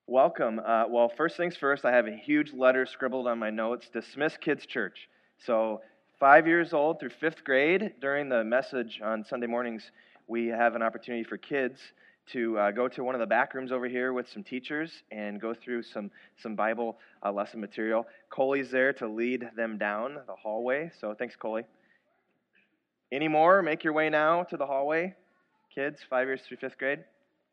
Welcome. Well, first things first, I have a huge letter scribbled on my notes, Dismiss Kids Church. So 5 years old through fifth grade, during the message on Sunday mornings, we have an opportunity for kids to go to one of the back rooms over here with some teachers and go through some Bible lesson material. Coley's there to lead them down the hallway, so thanks, Coley. Any more? Make your way now to the hallway, kids, 5 years through fifth grade.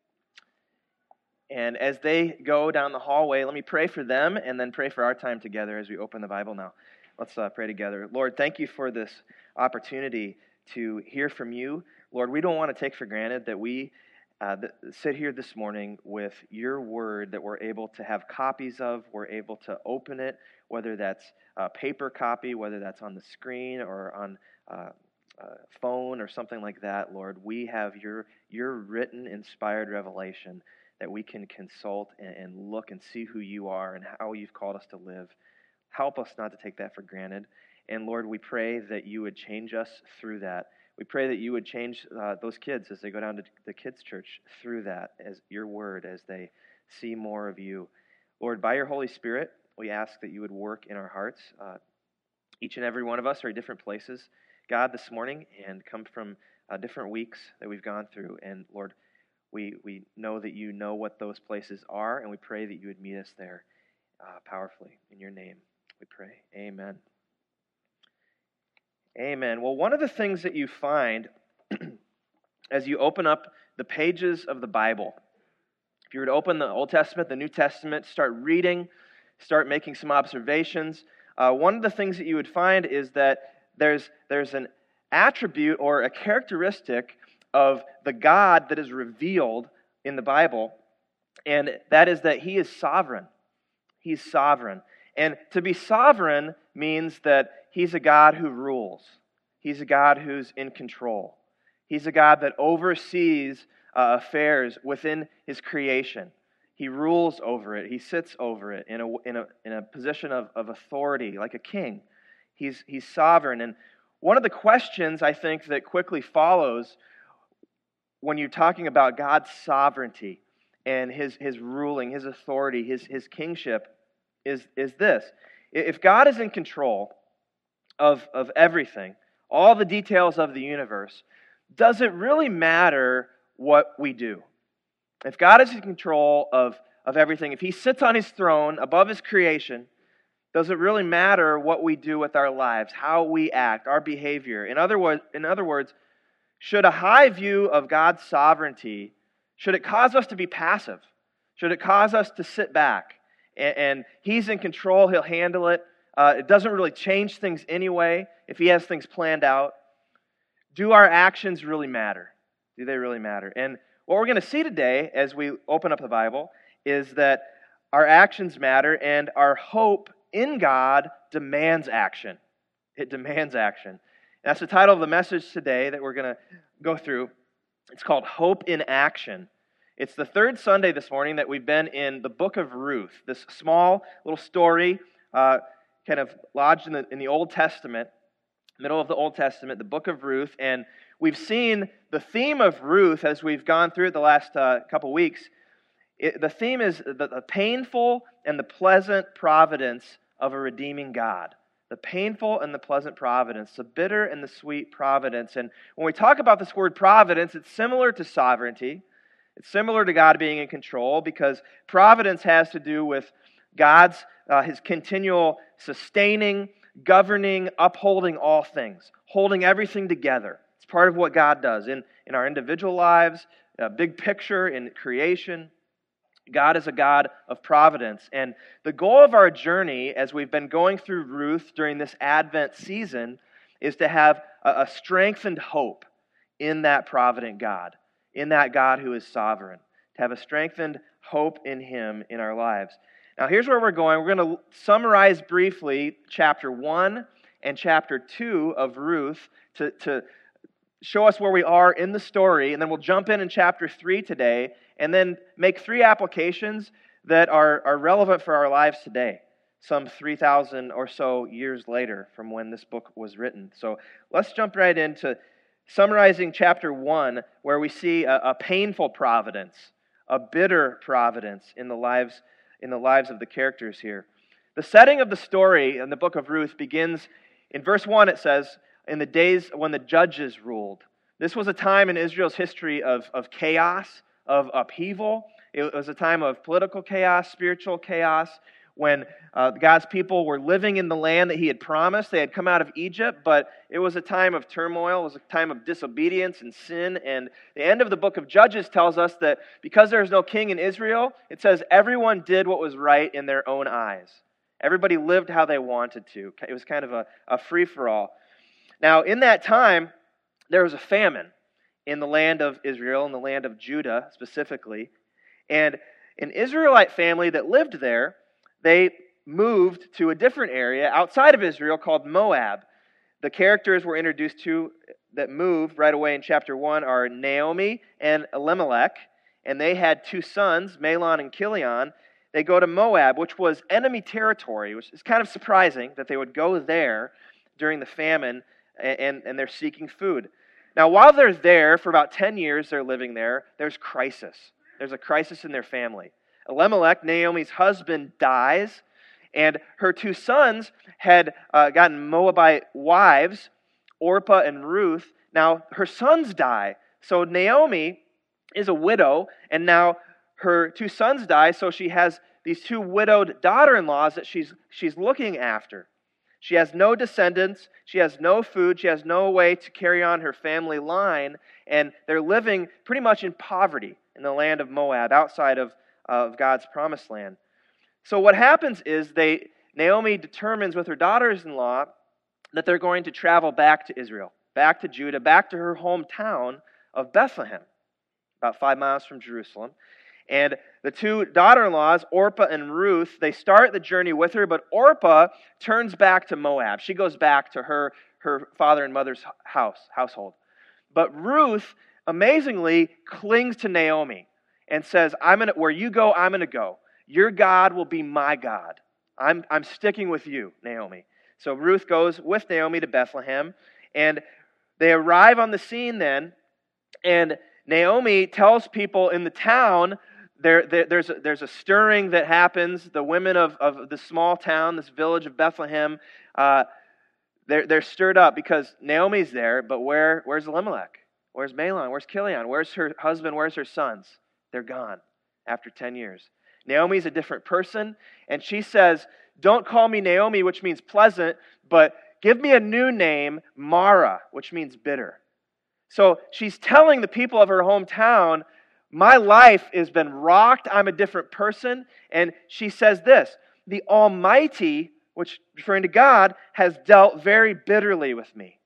And as they go down the hallway, let me pray for them and then pray for our time together as we open the Bible now. Let's pray together. Lord, thank you for this opportunity to hear from you. Lord, we don't want to take for granted that we sit here this morning with your word that we're able to have copies of, we're able to open it, whether that's a paper copy, whether that's on the screen or on phone or something like that. Lord, we have your written, inspired revelation that we can consult and look and see who you are and how you've called us to live. Help us not to take that for granted. And Lord, we pray that you would change us through that. We pray that you would change those kids as they go down to the kids' church through that, as your word, as they see more of you. Lord, by your Holy Spirit, we ask that you would work in our hearts. Each and every one of us are at different places, God, this morning, and come from different weeks that we've gone through. And Lord, we know that you know what those places are, and we pray that you would meet us there powerfully. In your name, we pray. Amen. Amen. Well, one of the things that you find as you open up the pages of the Bible, if you were to open the Old Testament, the New Testament, start reading, start making some observations, one of the things that you would find is that there's an attribute or a characteristic of the God that is revealed in the Bible, and that is that He is sovereign. He's sovereign. And to be sovereign means that He's a God who rules. He's a God who's in control. He's a God that oversees affairs within His creation. He rules over it. He sits over it in a position of authority, like a king. He's sovereign. And one of the questions I think that quickly follows when you're talking about God's sovereignty and His ruling, His authority, His kingship, is this. If God is in control of everything, all the details of the universe, does it really matter what we do? If God is in control of everything, if He sits on His throne above His creation, does it really matter what we do with our lives, how we act, our behavior? In other words, should a high view of God's sovereignty, should it cause us to be passive? Should it cause us to sit back? And He's in control, He'll handle it. It doesn't really change things anyway if He has things planned out. Do our actions really matter? Do they really matter? And what we're going to see today as we open up the Bible is that our actions matter and our hope in God demands action. It demands action. That's the title of the message today that we're going to go through. It's called Hope in Action. It's the third Sunday this morning that we've been in the book of Ruth, this small little story kind of lodged in the Old Testament, middle of the Old Testament, the book of Ruth. And we've seen the theme of Ruth as we've gone through it the last couple weeks. The theme is the painful and the pleasant providence of a redeeming God. The painful and the pleasant providence, the bitter and the sweet providence. And when we talk about this word providence, it's similar to sovereignty. It's similar to God being in control because providence has to do with God's, His continual sustaining, governing, upholding all things, holding everything together. It's part of what God does in our individual lives, big picture in creation. God is a God of providence. And the goal of our journey as we've been going through Ruth during this Advent season is to have a strengthened hope in that provident God, in that God who is sovereign, to have a strengthened hope in Him in our lives. Now here's where we're going. We're going to summarize briefly chapter 1 and chapter 2 of Ruth to show us where we are in the story, and then we'll jump in chapter 3 today, and then make 3 applications that are relevant for our lives today, some 3,000 or so years later from when this book was written. So let's jump right into summarizing chapter 1, where we see a painful providence a bitter providence in the lives of the characters here. The setting of the story in the book of Ruth begins in verse 1. It says, in the days when the judges ruled. This was a time in Israel's history of chaos, of upheaval. It was a time of political chaos, spiritual chaos, when God's people were living in the land that He had promised. They had come out of Egypt, but it was a time of turmoil. It was a time of disobedience and sin. And the end of the book of Judges tells us that because there was no king in Israel, it says everyone did what was right in their own eyes. Everybody lived how they wanted to. It was kind of a free-for-all. Now, in that time, there was a famine in the land of Israel, in the land of Judah specifically. And an Israelite family that lived there, they moved to a different area outside of Israel called Moab. The characters we're introduced to that moved right away in chapter 1 are Naomi and Elimelech, and they had 2 sons, Mahlon and Chilion. They go to Moab, which was enemy territory, which is kind of surprising that they would go there during the famine, and they're seeking food. Now, while they're there, for about 10 years they're living there, there's crisis. There's a crisis in their family. Elimelech, Naomi's husband, dies, and her 2 sons had gotten Moabite wives, Orpah and Ruth. Now, her sons die, so Naomi is a widow, and now her 2 sons die, so she has these 2 widowed daughter-in-laws that she's looking after. She has no descendants, she has no food, she has no way to carry on her family line, and they're living pretty much in poverty in the land of Moab, outside of God's promised land. So what happens is Naomi determines with her daughters-in-law that they're going to travel back to Israel, back to Judah, back to her hometown of Bethlehem, about 5 miles from Jerusalem. And the 2 daughter-in-laws, Orpah and Ruth, they start the journey with her, but Orpah turns back to Moab. She goes back to her father and mother's household. But Ruth, amazingly, clings to Naomi and says, where you go, I'm going to go. Your God will be my God. I'm sticking with you, Naomi. So Ruth goes with Naomi to Bethlehem, and they arrive on the scene then, and Naomi tells people in the town, there's a stirring that happens. The women of the small town, this village of Bethlehem, they're stirred up because Naomi's there, but where's Elimelech? Where's Mahlon? Where's Chilion? Where's her husband? Where's her sons? They're gone after 10 years. Naomi's a different person, and she says, don't call me Naomi, which means pleasant, but give me a new name, Mara, which means bitter. So she's telling the people of her hometown, my life has been rocked, I'm a different person, and she says this, the Almighty, which referring to God, has dealt very bitterly with me.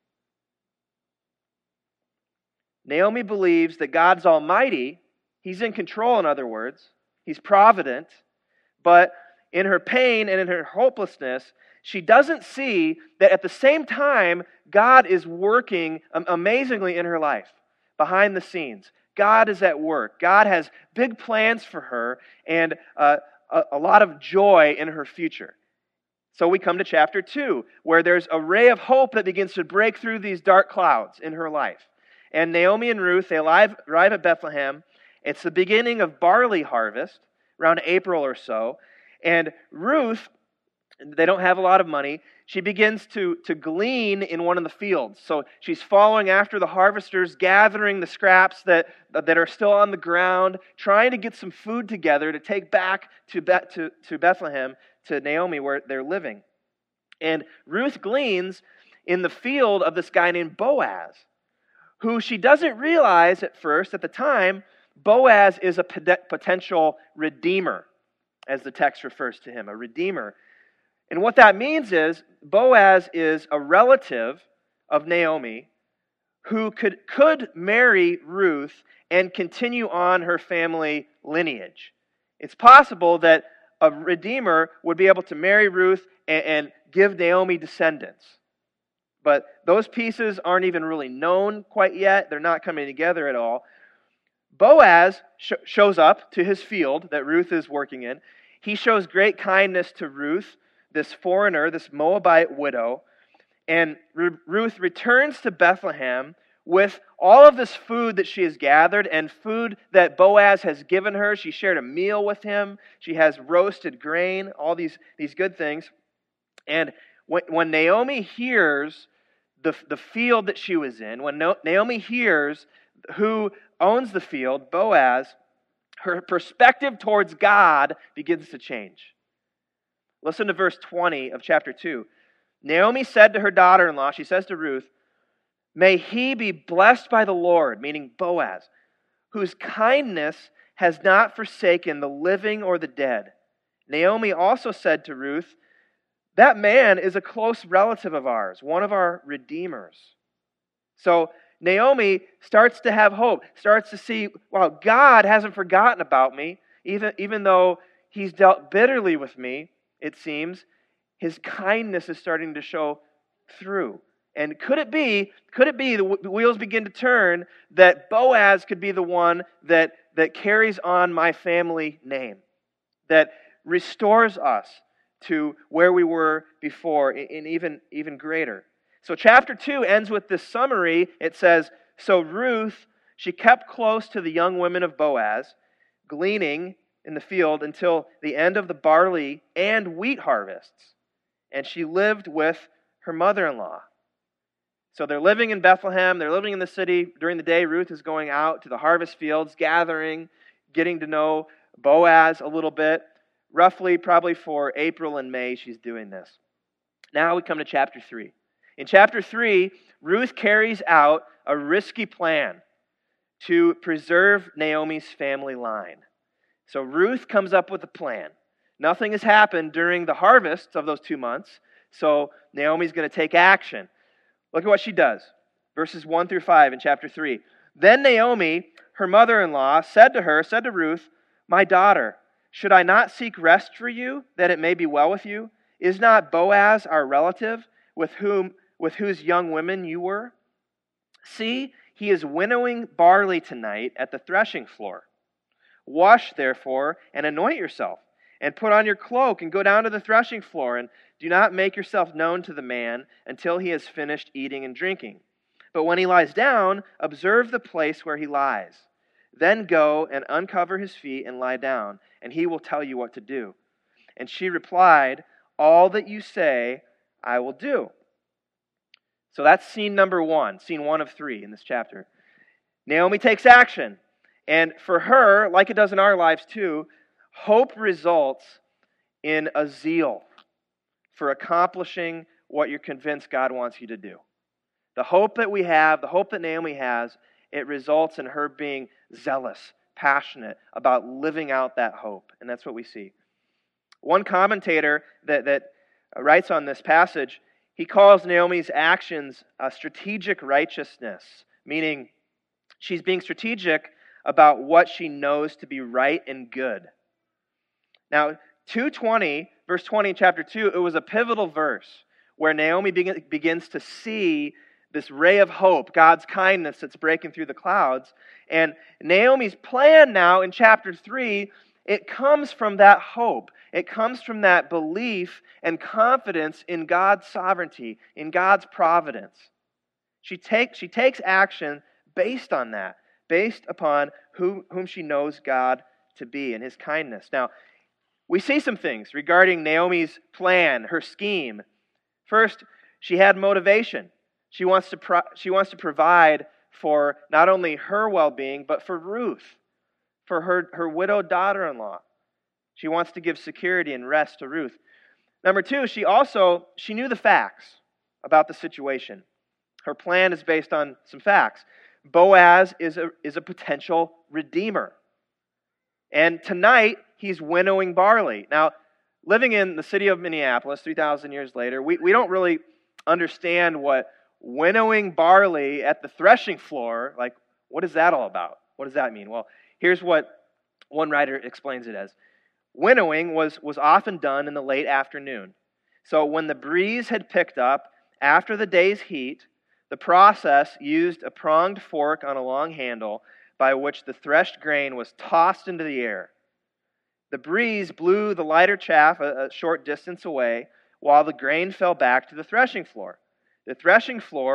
Naomi believes that God's almighty, He's in control, in other words, He's provident, but in her pain and in her hopelessness, she doesn't see that at the same time, God is working amazingly in her life, behind the scenes. God is at work. God has big plans for her and a lot of joy in her future. So we come to chapter 2, where there's a ray of hope that begins to break through these dark clouds in her life. And Naomi and Ruth, they arrive at Bethlehem. It's the beginning of barley harvest, around April or so. And Ruth, they don't have a lot of money. She begins to glean in one of the fields. So she's following after the harvesters, gathering the scraps that are still on the ground, trying to get some food together to take back to Bethlehem, to Naomi, where they're living. And Ruth gleans in the field of this guy named Boaz, who she doesn't realize at first, at the time, Boaz is a potential redeemer, as the text refers to him, a redeemer. And what that means is Boaz is a relative of Naomi who could marry Ruth and continue on her family lineage. It's possible that a redeemer would be able to marry Ruth and give Naomi descendants. But those pieces aren't even really known quite yet. They're not coming together at all. Boaz shows up to his field that Ruth is working in. He shows great kindness to Ruth, this foreigner, this Moabite widow, and Ruth returns to Bethlehem with all of this food that she has gathered and food that Boaz has given her. She shared a meal with him. She has roasted grain, all these good things. And when Naomi hears the field that she was in, when Naomi hears who owns the field, Boaz, her perspective towards God begins to change. Listen to verse 20 of chapter 2. Naomi said to her daughter-in-law, she says to Ruth, "May he be blessed by the Lord," meaning Boaz, "whose kindness has not forsaken the living or the dead." Naomi also said to Ruth, "That man is a close relative of ours, one of our redeemers." So Naomi starts to have hope, starts to see, wow, God hasn't forgotten about me, even though he's dealt bitterly with me, it seems. His kindness is starting to show through. And could it be the wheels begin to turn that Boaz could be the one that carries on my family name, that restores us to where we were before, and even greater. So chapter 2 ends with this summary. It says, "So Ruth, she kept close to the young women of Boaz, gleaning in the field until the end of the barley and wheat harvests. And she lived with her mother-in-law." So they're living in Bethlehem. They're living in the city. During the day, Ruth is going out to the harvest fields, gathering, getting to know Boaz a little bit. Roughly, probably for April and May, she's doing this. Now we come to chapter 3. In chapter 3, Ruth carries out a risky plan to preserve Naomi's family line. So Ruth comes up with a plan. Nothing has happened during the harvests of those 2 months, so Naomi's going to take action. Look at what she does. Verses 1 through 5 in chapter 3. "Then Naomi, her mother-in-law, said to Ruth, 'My daughter, should I not seek rest for you, that it may be well with you? Is not Boaz our relative, with whose young women you were? See, he is winnowing barley tonight at the threshing floor. Wash, therefore, and anoint yourself, and put on your cloak, and go down to the threshing floor, and do not make yourself known to the man until he has finished eating and drinking. But when he lies down, observe the place where he lies. Then go and uncover his feet and lie down, and he will tell you what to do.' And she replied, 'All that you say, I will do.'" So that's scene number 1, scene 1 of 3 in this chapter. Naomi takes action. And for her, like it does in our lives too, hope results in a zeal for accomplishing what you're convinced God wants you to do. The hope that we have, the hope that Naomi has, it results in her being zealous, passionate about living out that hope. And that's what we see. One commentator that writes on this passage, he calls Naomi's actions a strategic righteousness, meaning she's being strategic about what she knows to be right and good. Now, 2:20, verse 20 in chapter 2, it was a pivotal verse where Naomi begins to see this ray of hope, God's kindness that's breaking through the clouds. And Naomi's plan now in chapter 3, it comes from that hope. It comes from that belief and confidence in God's sovereignty, in God's providence. She takes action based on that, based upon whom she knows God to be and His kindness. Now, we see some things regarding Naomi's plan, her scheme. First, she had motivation. She wants to provide for not only her well-being, but for Ruth, for her widowed daughter-in-law. She wants to give security and rest to Ruth. Number 2, she knew the facts about the situation. Her plan is based on some facts. Boaz is a potential redeemer. And tonight, he's winnowing barley. Now, living in the city of Minneapolis 3,000 years later, we don't really understand what winnowing barley at the threshing floor, like, what is that all about? What does that mean? Well, here's what one writer explains it as. Winnowing was often done in the late afternoon. So when the breeze had picked up after the day's heat, the process used a pronged fork on a long handle by which the threshed grain was tossed into the air. The breeze blew the lighter chaff a short distance away, while the grain fell back to the threshing floor. The threshing floor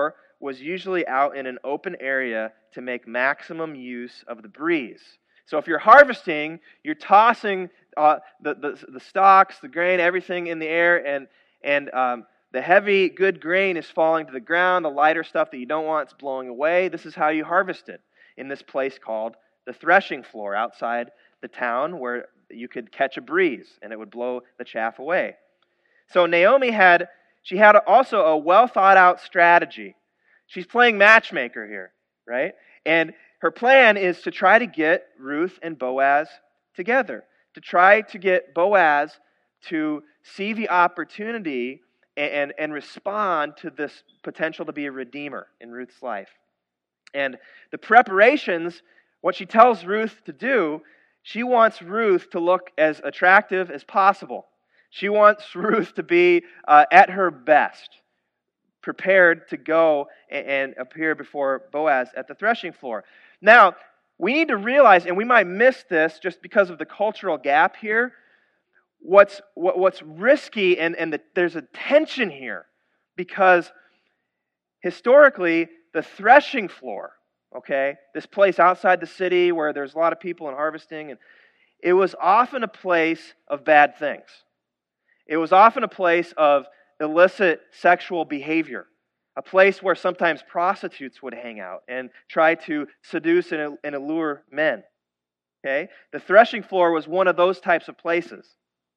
was usually out in an open area to make maximum use of the breeze. So if you're harvesting, you're tossing the stalks, the grain, everything in the air, and the heavy, good grain is falling to the ground. The lighter stuff that you don't want is blowing away. This is how you harvest it in this place called the threshing floor outside the town, where you could catch a breeze and it would blow the chaff away. So Naomi had also a well thought out strategy. She's playing matchmaker here, right? And her plan is to try to get Ruth and Boaz together, to try to get Boaz to see the opportunity and respond to this potential to be a redeemer in Ruth's life. And the preparations, what she tells Ruth to do, she wants Ruth to look as attractive as possible. She wants Ruth to be at her best, prepared to go and appear before Boaz at the threshing floor. Now, we need to realize, and we might miss this just because of the cultural gap here, what's risky, and there's a tension here, because historically, the threshing floor, okay, this place outside the city where there's a lot of people and harvesting, and it was often a place of bad things. It was often a place of illicit sexual behavior, a place where sometimes prostitutes would hang out and try to seduce and allure men. Okay? The threshing floor was one of those types of places.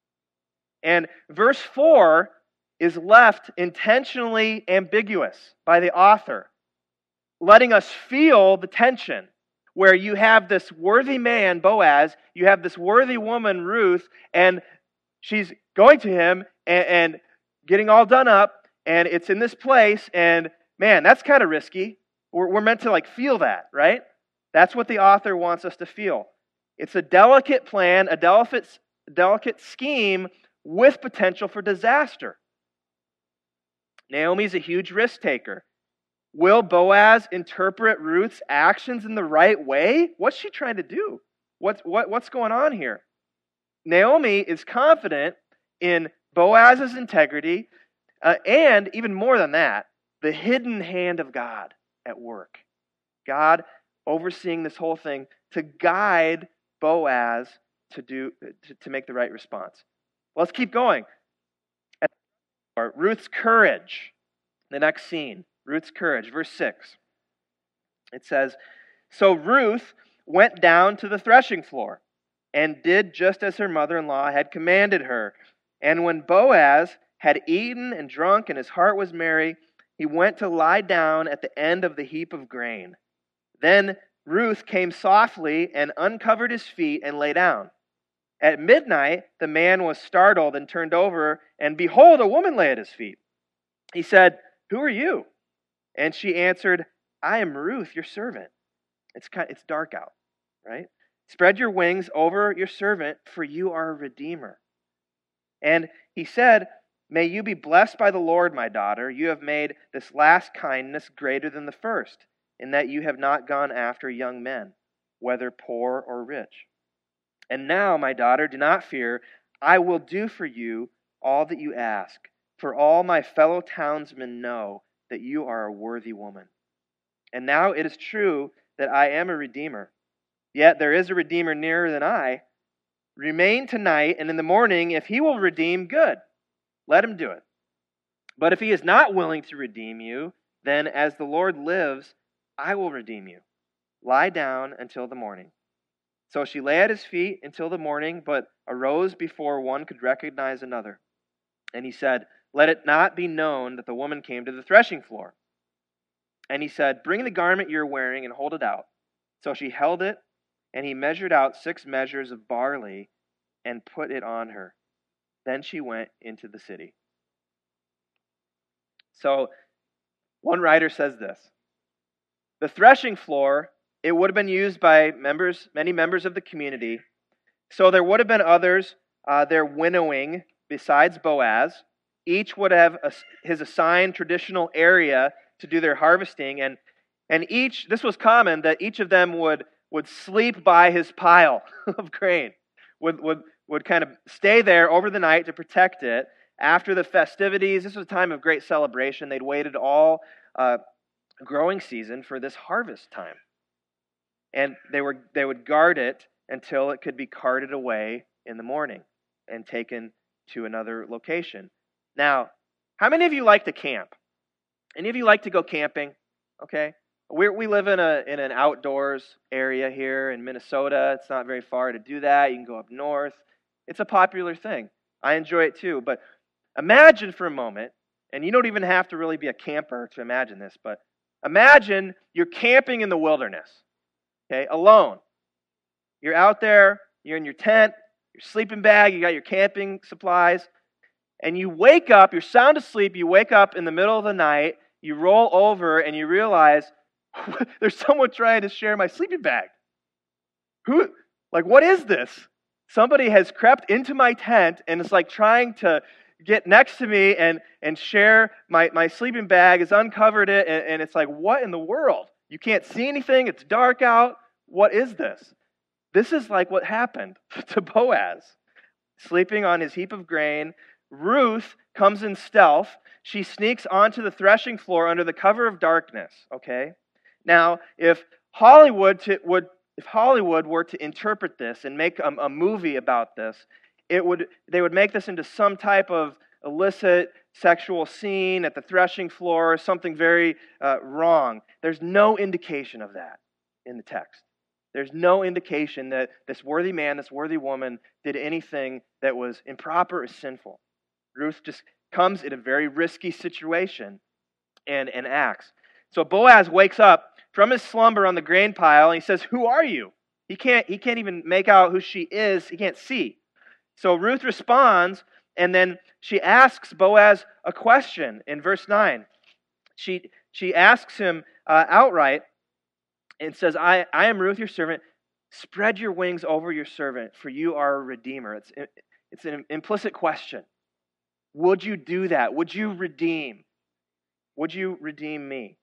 And verse 4 is left intentionally ambiguous by the author, letting us feel the tension where you have this worthy man, Boaz, you have this worthy woman, Ruth, and she's going to him and getting all done up, and it's in this place, and man, that's kind of risky. We're meant to feel that, right? That's what the author wants us to feel. It's a delicate plan, a delicate scheme with potential for disaster. Naomi's a huge risk taker. Will Boaz interpret Ruth's actions in the right way? What's she trying to do? What's going on here? Naomi is confident in Boaz's integrity, and even more than that, the hidden hand of God at work. God overseeing this whole thing to guide Boaz to make the right response. Let's keep going. Ruth's courage. The next scene. Ruth's courage. Verse 6. It says, "So Ruth went down to the threshing floor and did just as her mother-in-law had commanded her. And when Boaz had eaten and drunk and his heart was merry, he went to lie down at the end of the heap of grain. Then Ruth came softly and uncovered his feet and lay down. At midnight, the man was startled and turned over, and behold, a woman lay at his feet. He said, 'Who are you?' And she answered, 'I am Ruth, your servant.'" It's dark out, right? "Spread your wings over your servant, for you are a redeemer." And he said, "May you be blessed by the Lord, my daughter. You have made this last kindness greater than the first, in that you have not gone after young men, whether poor or rich. And now, my daughter, do not fear. I will do for you all that you ask, for all my fellow townsmen know that you are a worthy woman. And now it is true that I am a redeemer. Yet there is a redeemer nearer than I. Remain tonight, and in the morning, if he will redeem, good. Let him do it. But if he is not willing to redeem you, then as the Lord lives, I will redeem you. Lie down until the morning." So she lay at his feet until the morning, but arose before one could recognize another. And he said, "Let it not be known that the woman came to the threshing floor." And he said, "Bring the garment you're wearing and hold it out." So she held it, and he measured out 6 measures of barley and put it on her. Then she went into the city. So one writer says this: the threshing floor, it would have been used by many members of the community. So there would have been others there winnowing besides Boaz. Each would have his assigned traditional area to do their harvesting, and this was common, that each of them would sleep by his pile of grain, would kind of stay there over the night to protect it. After the festivities, this was a time of great celebration. They'd waited all growing season for this harvest time. And they would guard it until it could be carted away in the morning and taken to another location. Now, how many of you like to camp? Any of you like to go camping? Okay. We live in an outdoors area here in Minnesota. It's not very far to do that. You can go up north. It's a popular thing. I enjoy it too. But imagine for a moment, and you don't even have to really be a camper to imagine this, but imagine you're camping in the wilderness, okay, alone. You're out there, you're in your tent, your sleeping bag, you got your camping supplies, and you wake up, you're sound asleep, you wake up in the middle of the night, you roll over, and you realize, there's someone trying to share my sleeping bag. What is this? Somebody has crept into my tent and is trying to get next to me and share my sleeping bag, has uncovered it, and it's like, what in the world? You can't see anything, it's dark out. What is this? This is like what happened to Boaz. Sleeping on his heap of grain, Ruth comes in stealth. She sneaks onto the threshing floor under the cover of darkness, okay? Now, if Hollywood were to interpret this and make a movie about this, they would make this into some type of illicit sexual scene at the threshing floor, something very wrong. There's no indication of that in the text. There's no indication that this worthy man, this worthy woman did anything that was improper or sinful. Ruth just comes in a very risky situation and acts. So Boaz wakes up from his slumber on the grain pile, and he says, "Who are you?" He can't even make out who she is. He can't see. So Ruth responds, and then she asks Boaz a question in verse 9. She asks him outright and says, I am Ruth, your servant. Spread your wings over your servant, for you are a redeemer. It's an implicit question. Would you do that? Would you redeem? Would you redeem me?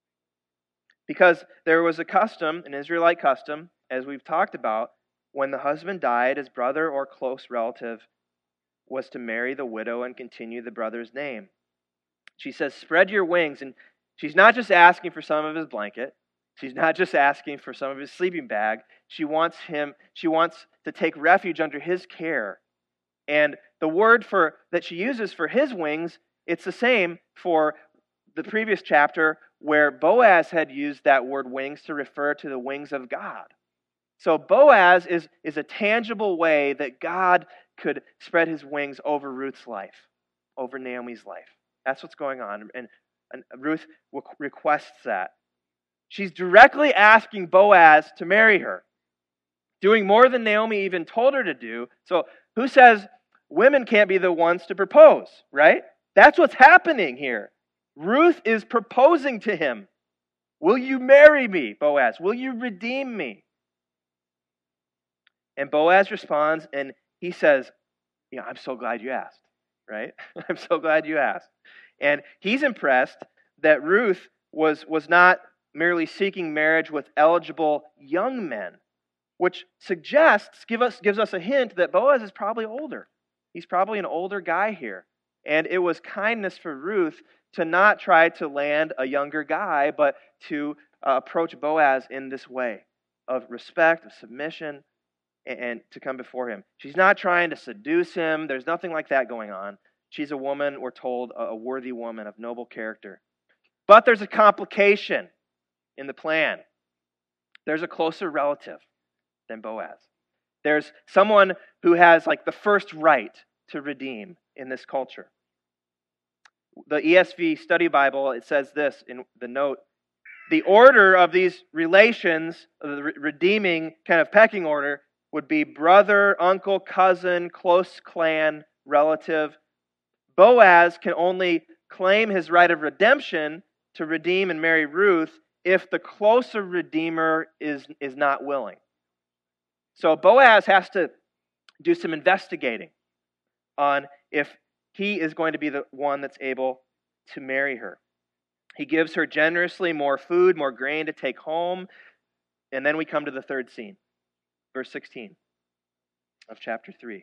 Because there was a custom, an Israelite custom, as we've talked about, when the husband died, his brother or close relative was to marry the widow and continue the brother's name. She says, spread your wings. And she's not just asking for some of his blanket. She's not just asking for some of his sleeping bag. She wants to take refuge under his care. And the word that she uses for his wings, it's the same for the previous chapter where Boaz had used that word wings to refer to the wings of God. So Boaz is a tangible way that God could spread his wings over Ruth's life, over Naomi's life. That's what's going on. And Ruth requests that. She's directly asking Boaz to marry her, doing more than Naomi even told her to do. So who says women can't be the ones to propose, right? That's what's happening here. Ruth is proposing to him. Will you marry me, Boaz? Will you redeem me? And Boaz responds, and he says, I'm so glad you asked, right? I'm so glad you asked. And he's impressed that Ruth was not merely seeking marriage with eligible young men, which gives us a hint that Boaz is probably older. He's probably an older guy here. And it was kindness for Ruth to not try to land a younger guy, but to approach Boaz in this way of respect, of submission, and to come before him. She's not trying to seduce him. There's nothing like that going on. She's a woman, we're told, a worthy woman of noble character. But there's a complication in the plan. There's a closer relative than Boaz. There's someone who has the first right to redeem in this culture. The ESV Study Bible, it says this in the note: the order of these relations, the redeeming kind of pecking order, would be brother, uncle, cousin, close clan, relative. Boaz can only claim his right of redemption to redeem and marry Ruth if the closer redeemer is not willing. So Boaz has to do some investigating on if he is going to be the one that's able to marry her. He gives her generously more food, more grain to take home. And then we come to the third scene, verse 16 of chapter 3.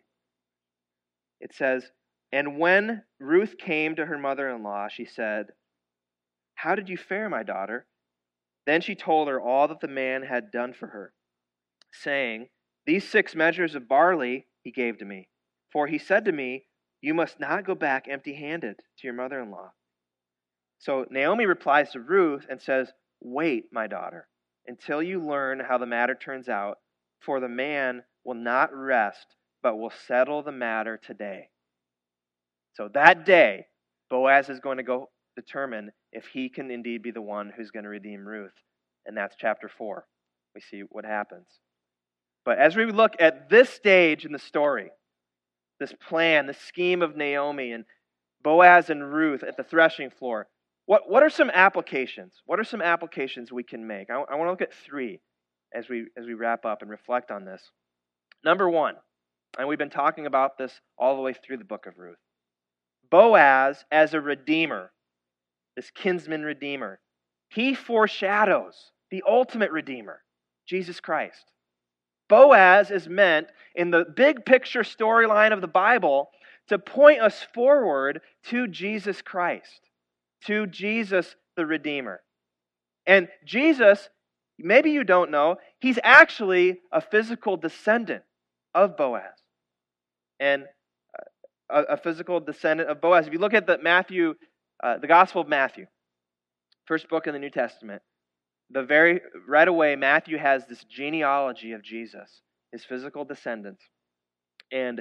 It says, "And when Ruth came to her mother-in-law, she said, How did you fare, my daughter?" Then she told her all that the man had done for her, saying, "These 6 measures of barley he gave to me. For he said to me, 'You must not go back empty-handed to your mother-in-law.'" So Naomi replies to Ruth and says, "Wait, my daughter, until you learn how the matter turns out, for the man will not rest, but will settle the matter today." So that day, Boaz is going to go determine if he can indeed be the one who's going to redeem Ruth. And that's chapter 4. We see what happens. But as we look at this stage in the story, this plan, the scheme of Naomi and Boaz and Ruth at the threshing floor, what are some applications? What are some applications we can make? I want to look at 3 as we wrap up and reflect on this. Number 1, and we've been talking about this all the way through the book of Ruth. Boaz as a redeemer, this kinsman redeemer, he foreshadows the ultimate redeemer, Jesus Christ. Boaz is meant in the big picture storyline of the Bible to point us forward to Jesus Christ, to Jesus the Redeemer. And Jesus, maybe you don't know, he's actually a physical descendant of Boaz. And a physical descendant of Boaz. If you look at the Gospel of Matthew, first book in the New Testament, right away Matthew has this genealogy of Jesus, his physical descendants, and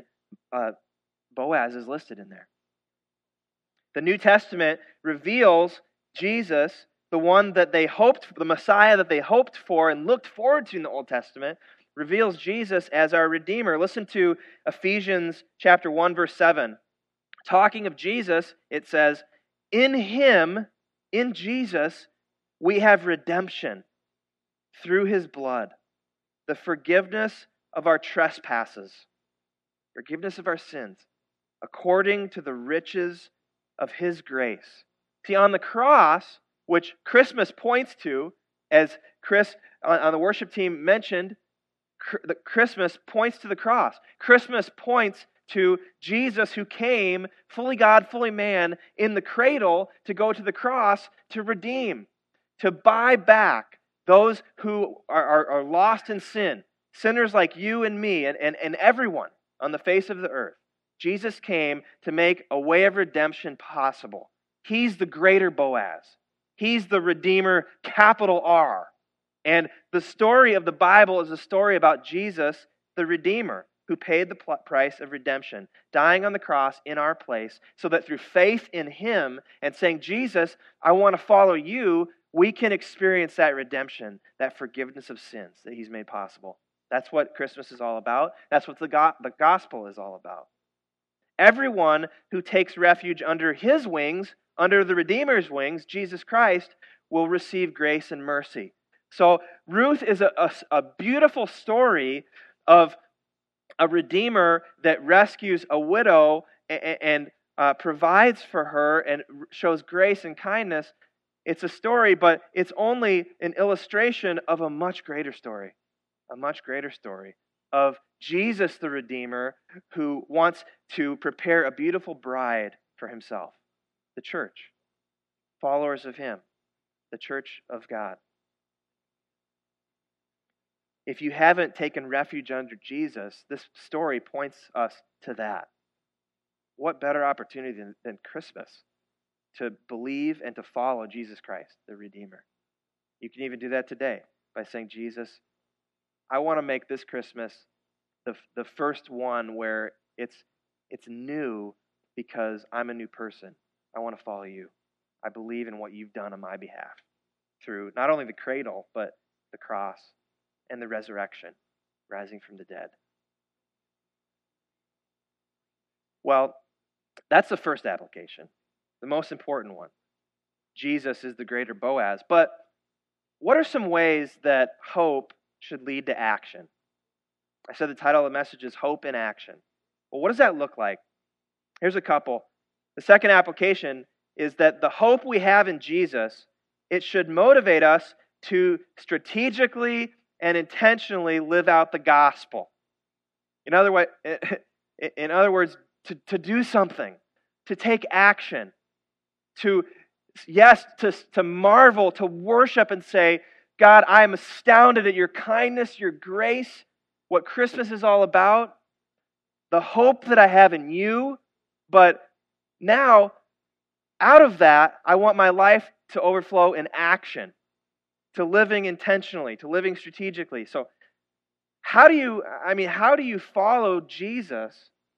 Boaz is listed in there. The New Testament reveals Jesus, the one that they hoped, the Messiah that they hoped for and looked forward to in the Old Testament, reveals Jesus as our Redeemer. Listen to Ephesians chapter 1, verse 7. Talking of Jesus, it says, "In Him, in Jesus, we have redemption through His blood, the forgiveness of our trespasses, forgiveness of our sins, according to the riches of His grace." See, on the cross, which Christmas points to, as Chris on the worship team mentioned, Christmas points to the cross. Christmas points to Jesus who came, fully God, fully man, in the cradle to go to the cross to redeem, to buy back those who are lost in sin, sinners like you and me and everyone on the face of the earth. Jesus came to make a way of redemption possible. He's the greater Boaz. He's the Redeemer, capital R. And the story of the Bible is a story about Jesus, the Redeemer, who paid the price of redemption, dying on the cross in our place, so that through faith in Him and saying, "Jesus, I want to follow you," we can experience that redemption, that forgiveness of sins that He's made possible. That's what Christmas is all about. That's what the gospel is all about. Everyone who takes refuge under His wings, under the Redeemer's wings, Jesus Christ, will receive grace and mercy. So Ruth is a beautiful story of a redeemer that rescues a widow and provides for her and shows grace and kindness. It's a story, but it's only an illustration of a much greater story of Jesus the Redeemer who wants to prepare a beautiful bride for Himself, the church, followers of Him, the church of God. If you haven't taken refuge under Jesus, this story points us to that. What better opportunity than Christmas to believe and to follow Jesus Christ, the Redeemer? You can even do that today by saying, "Jesus, I want to make this Christmas the first one where it's new because I'm a new person. I want to follow you. I believe in what you've done on my behalf through not only the cradle, but the cross and the resurrection, rising from the dead." Well, that's the first application, the most important one. Jesus is the greater Boaz. But what are some ways that hope should lead to action? I said the title of the message is Hope in Action. Well, what does that look like? Here's a couple. The second application is that the hope we have in Jesus, it should motivate us to strategically and intentionally live out the gospel. In other words, to do something, to take action, to Yes, to marvel, to worship and say, God, I am astounded at your kindness, your grace, what Christmas is all about, the hope that I have in you. But now, out of that, I want my life to overflow in action, to living intentionally, to living strategically. So how do you follow Jesus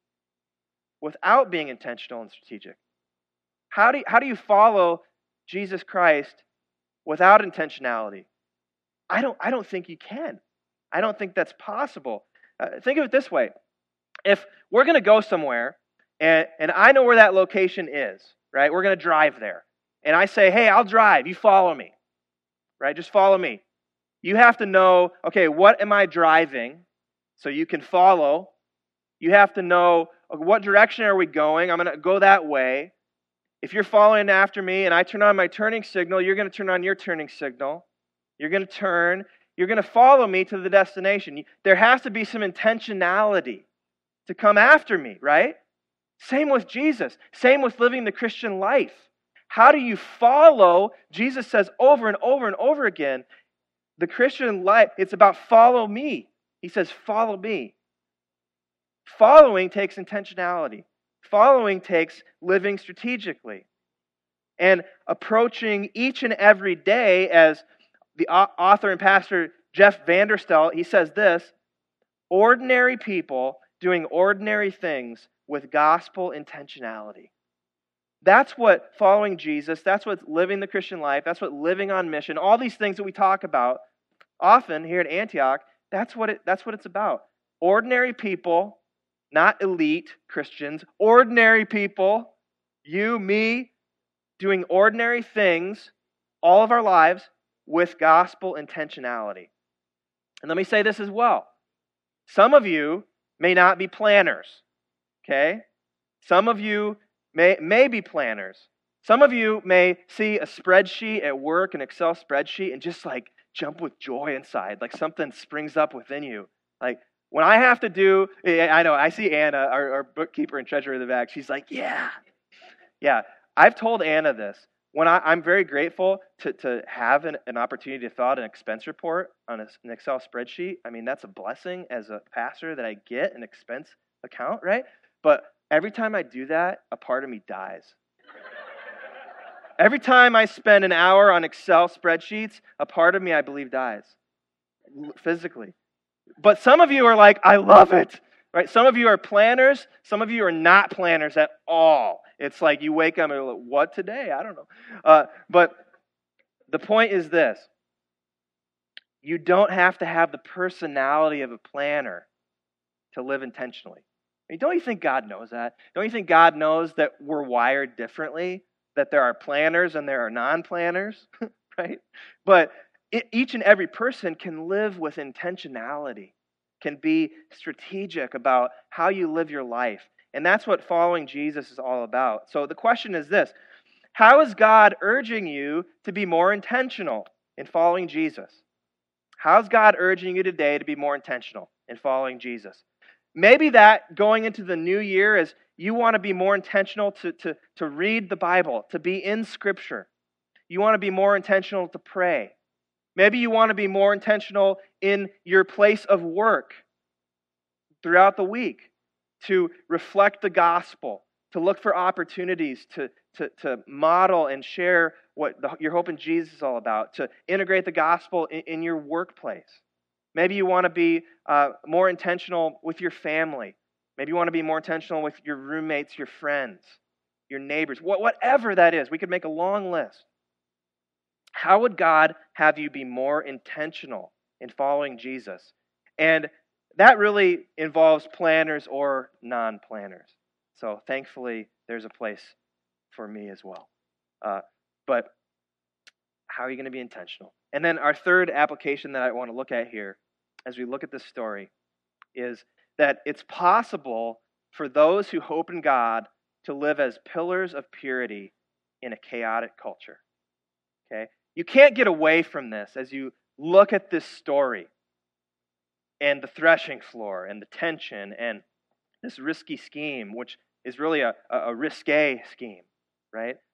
without being intentional and strategic? How do you follow Jesus Christ without intentionality? I don't think you can. I don't think that's possible. Think of it this way. If we're going to go somewhere, and I know where that location is, right? We're going to drive there. And I say, hey, I'll drive. You follow me, right? Just follow me. You have to know, okay, what am I driving so you can follow? You have to know, what direction are we going? I'm going to go that way. If you're following after me and I turn on my turning signal, you're going to turn on your turning signal. You're going to turn. You're going to follow me to the destination. There has to be some intentionality to come after me, right? Same with Jesus. Same with living the Christian life. How do you follow? Jesus says over and over and over again, the Christian life, it's about follow me. He says, follow me. Following takes intentionality. Following takes living strategically. And approaching each and every day, as the author and pastor Jeff Vanderstelt, he says this, ordinary people doing ordinary things with gospel intentionality. That's what following Jesus, that's what living the Christian life, that's what living on mission, all these things that we talk about often here at Antioch, that's what it's about. Ordinary people, not elite Christians, ordinary people, you, me, doing ordinary things all of our lives with gospel intentionality. And let me say this as well. Some of you may not be planners, okay? Some of you may be planners. Some of you may see a spreadsheet at work, an Excel spreadsheet, and just like jump with joy inside, like something springs up within you. Like when I have to do, I know, I see Anna, our bookkeeper and treasurer in the back, she's like, yeah. I've told Anna this. When I'm very grateful to have an opportunity to fill out an expense report on an Excel spreadsheet. I mean, that's a blessing as a pastor that I get an expense account, right? But every time I do that, a part of me dies. Every time I spend an hour on Excel spreadsheets, a part of me, I believe, dies physically. But some of you are like, I love it, right? Some of you are planners. Some of you are not planners at all. It's like you wake up and you're like, what today? I don't know. But the point is this. You don't have to have the personality of a planner to live intentionally. I mean, don't you think God knows that? Don't you think God knows that we're wired differently? That there are planners and there are non-planners, right? But each and every person can live with intentionality, can be strategic about how you live your life. And that's what following Jesus is all about. So the question is this: how is God urging you to be more intentional in following Jesus? How's God urging you today to be more intentional in following Jesus? Maybe that going into the new year is you want to be more intentional to read the Bible, to be in Scripture. You want to be more intentional to pray. Maybe you want to be more intentional in your place of work throughout the week, to reflect the gospel, to look for opportunities to model and share what your hope in Jesus is all about, to integrate the gospel in your workplace. Maybe you want to be more intentional with your family. Maybe you want to be more intentional with your roommates, your friends, your neighbors, whatever that is. We could make a long list. How would God have you be more intentional in following Jesus? And that really involves planners or non-planners. So thankfully, there's a place for me as well. But how are you going to be intentional? And then our third application that I want to look at here as we look at this story is that it's possible for those who hope in God to live as pillars of purity in a chaotic culture. Okay? You can't get away from this as you look at this story and the threshing floor and the tension and this risky scheme, which is really a risque scheme, right?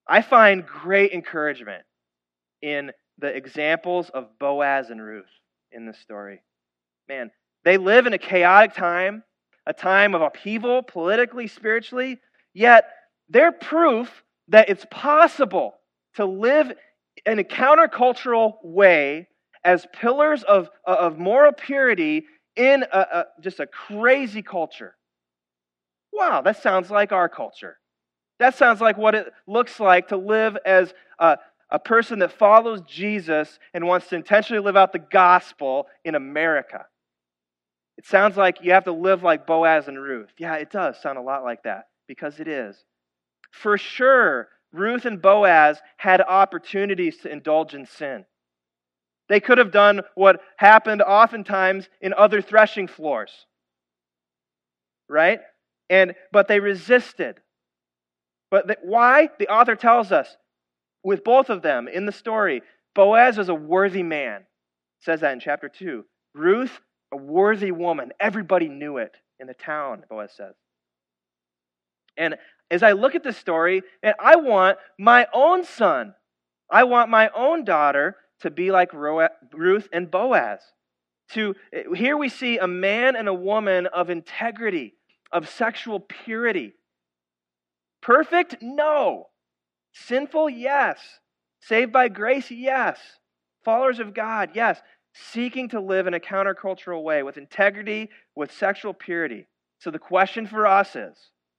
I find great encouragement in the examples of Boaz and Ruth in this story. Man, they live in a chaotic time, a time of upheaval politically, spiritually, yet they're proof that it's possible to live in a countercultural way as pillars of moral purity in just a crazy culture. Wow, that sounds like our culture. That sounds like what it looks like to live as a person that follows Jesus and wants to intentionally live out the gospel in America. It sounds like you have to live like Boaz and Ruth. Yeah, it does sound a lot like that, because it is. For sure, Ruth and Boaz had opportunities to indulge in sin. They could have done what happened oftentimes in other threshing floors, right? But they resisted. Why? The author tells us, with both of them in the story, Boaz was a worthy man. It says that in chapter 2. Ruth, a worthy woman. Everybody knew it in the town, Boaz says. And as I look at this story, and I want my own son, I want my own daughter to be like Ruth and Boaz. Here we see a man and a woman of integrity, of sexual purity. Perfect? No. Sinful? Yes. Saved by grace? Yes. Followers of God? Yes. Seeking to live in a countercultural way with integrity, with sexual purity. So the question for us is,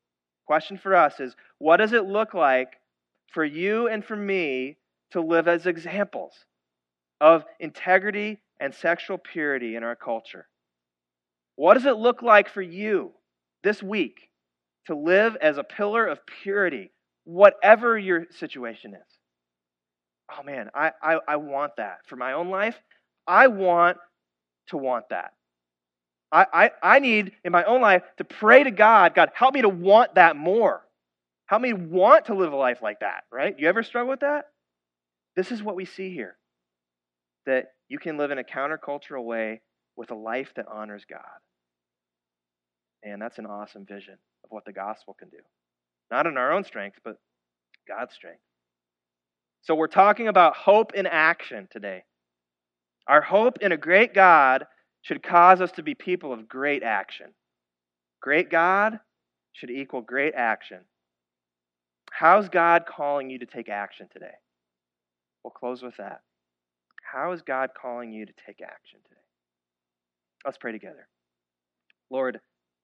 what does it look like for you and for me to live as examples of integrity and sexual purity in our culture? What does it look like for you this week to live as a pillar of purity, whatever your situation is? Oh man, I want that. For my own life, I want to want that. I need, in my own life, to pray to God, God, help me to want that more. Help me want to live a life like that, right? You ever struggle with that? This is what we see here. That you can live in a countercultural way with a life that honors God. And that's an awesome vision of what the gospel can do. Not in our own strength, but God's strength. So we're talking about hope in action today. Our hope in a great God should cause us to be people of great action. Great God should equal great action. How's God calling you to take action today? We'll close with that. How is God calling you to take action today? Let's pray together. Lord,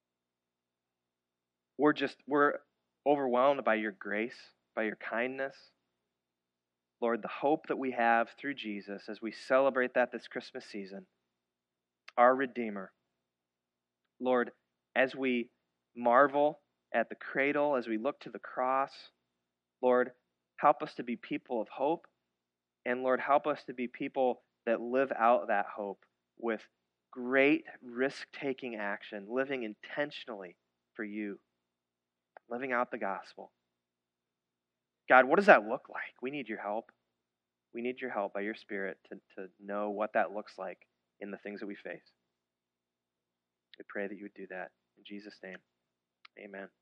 we're overwhelmed by your grace, by your kindness. Lord, the hope that we have through Jesus as we celebrate that this Christmas season, our Redeemer. Lord, as we marvel at the cradle, as we look to the cross, Lord, help us to be people of hope. And Lord, help us to be people that live out that hope with great risk-taking action, living intentionally for you, living out the gospel. God, what does that look like? We need your help. We need your help by your Spirit to know what that looks like in the things that we face. We pray that you would do that. In Jesus' name, amen.